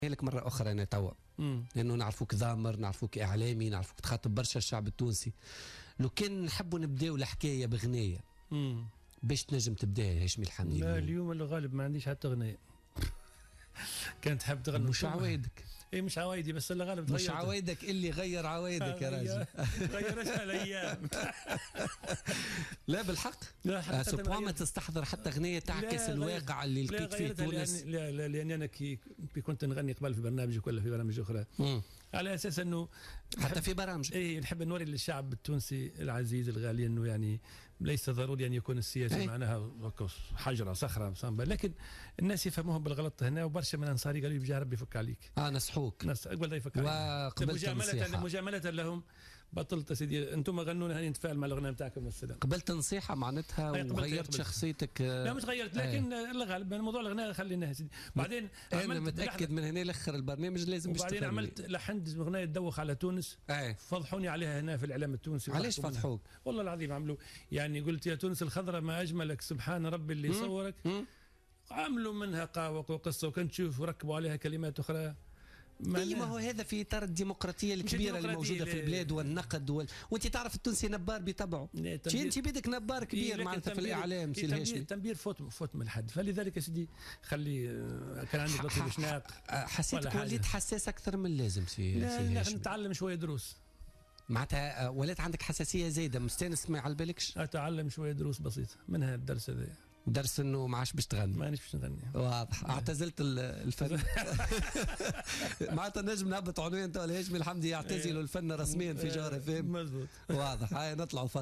لك مرة أخرى أنا توا لأنه نعرفوك ذامر، نعرفوك إعلامي، نعرفوك تخاطب برشا الشعب التونسي. لو كان نحبوا نبداو الحكاية بغنية باش تنجم تبداها هاشمي الحمدي؟ لا اليوم الغالب ما عنديش حتى أغنية. كانت حاب تغني مش عوايدك؟ اي مش عوايدي، بس اللي غالب مش عوايدك اللي غير عوايدك يا راجل. غيرتها الايام. لا بالحق، لا سبحان ما تستحضر حتى اغنيه تعكس الواقع اللي لقيت فيه تونس. لا لاني انا كي كنت نغني قبل في برنامجك ولا في برامج اخرى على اساس انه حتى في برامج نحب نوري للشعب التونسي العزيز الغالي انه يعني ليس ضروري ان يكون السياسه معناها حجره صخره صنبه، لكن الناس يفهموها بالغلط هنا، وبرشا من انصاري قالوا لي ربي يفك عليك. نصحوك قبل يفك عليك مجامله لهم. بطلت سيدي انتم غنونا هاني نتفاعل مع الاغنيه نتاعكم والسلام. قبلت نصيحه معناتها وغيرت شخصيتك؟ لا مش غيرت، لكن الغالب موضوع الاغنيه خليناها سيدي. بعدين انا متاكد من هنا لاخر البرنامج لازم وبعدين عملت لحنت اغنيه تدوخ على تونس. فضحوني عليها هنا في الاعلام التونسي. علاش فضحوك؟ والله العظيم عملوا يعني قلت يا تونس الخضراء ما اجملك سبحان ربي اللي صورك. عملوا منها قاوق وقصه، وكنت تشوف وركبوا عليها كلمات اخرى. ما هو هذا في اطار الديمقراطيه الكبيره اللي موجوده في البلاد والنقد وانت تعرف التونسي نبار بطبعه. انت بيدك نبار كبير معناتها في الاعلام سي الهاشمي. التنبير فوت من الحد، فلذلك يا سيدي خلي كان عندك لطفي بشناق. حسيتك وليت حساس اكثر من اللازم سي الهاشمي. نتعلم شويه دروس معناتها، ولات عندك حساسيه زايده، مستانس ما يعلبلكش؟ اتعلم شويه دروس بسيطه منها الدرس هذا. درس انه ما عادش باش تغني؟ مانيش باش نغني. واضح، اعتزلت الفن. معناتها نجم نهبط عنوان تو الهاشمي الحمدي يعتزل الفن رسميا في جوهر FM. مزبوط، واضح. هاي نطلعوا